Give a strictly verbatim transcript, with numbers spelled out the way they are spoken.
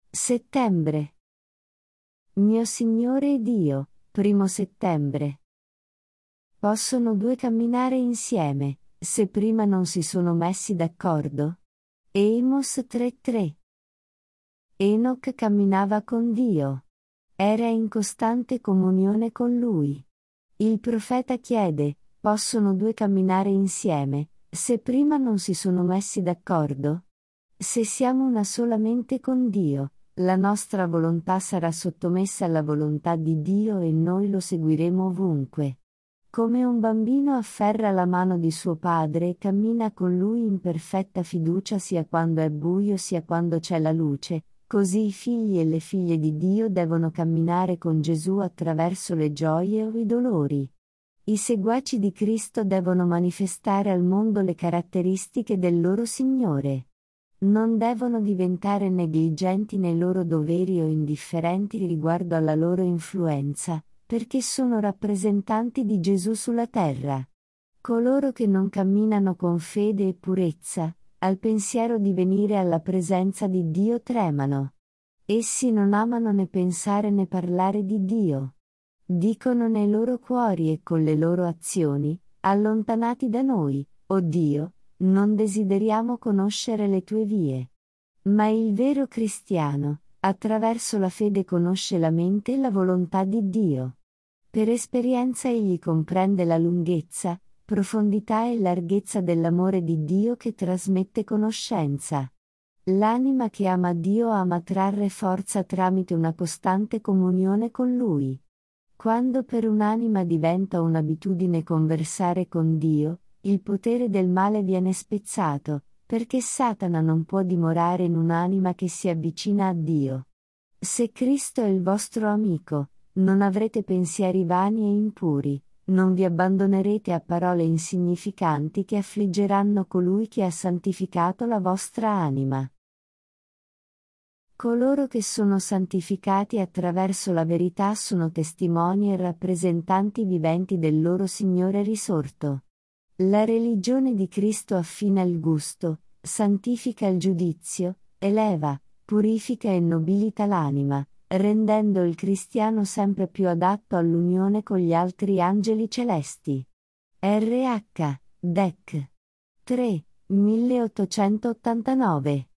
Settembre. Mio Signore Dio, primo settembre. Possono due camminare insieme, se prima non si sono messi d'accordo? Amos tre tre. Enoch camminava con Dio. Era in costante comunione con Lui. Il profeta chiede, possono due camminare insieme, se prima non si sono messi d'accordo? Se siamo una sola mente con Dio, la nostra volontà sarà sottomessa alla volontà di Dio e noi lo seguiremo ovunque. Come un bambino afferra la mano di suo padre e cammina con lui in perfetta fiducia sia quando è buio sia quando c'è la luce, così i figli e le figlie di Dio devono camminare con Gesù attraverso le gioie o i dolori. I seguaci di Cristo devono manifestare al mondo le caratteristiche del loro Signore. Non devono diventare negligenti nei loro doveri o indifferenti riguardo alla loro influenza, perché sono rappresentanti di Gesù sulla terra. Coloro che non camminano con fede e purezza, al pensiero di venire alla presenza di Dio tremano. Essi non amano né pensare né parlare di Dio. Dicono nei loro cuori e con le loro azioni, allontanati da noi, o Dio, non desideriamo conoscere le tue vie. Ma il vero cristiano, attraverso la fede conosce la mente e la volontà di Dio. Per esperienza egli comprende la lunghezza, profondità e larghezza dell'amore di Dio che trasmette conoscenza. L'anima che ama Dio ama trarre forza tramite una costante comunione con Lui. Quando per un'anima diventa un'abitudine conversare con Dio, il potere del male viene spezzato, perché Satana non può dimorare in un'anima che si avvicina a Dio. Se Cristo è il vostro amico, non avrete pensieri vani e impuri, non vi abbandonerete a parole insignificanti che affliggeranno colui che ha santificato la vostra anima. Coloro che sono santificati attraverso la verità sono testimoni e rappresentanti viventi del loro Signore risorto. La religione di Cristo affina il gusto, santifica il giudizio, eleva, purifica e nobilita l'anima, rendendo il cristiano sempre più adatto all'unione con gli altri angeli celesti. R H. Dec. tre, milleottocentottantanove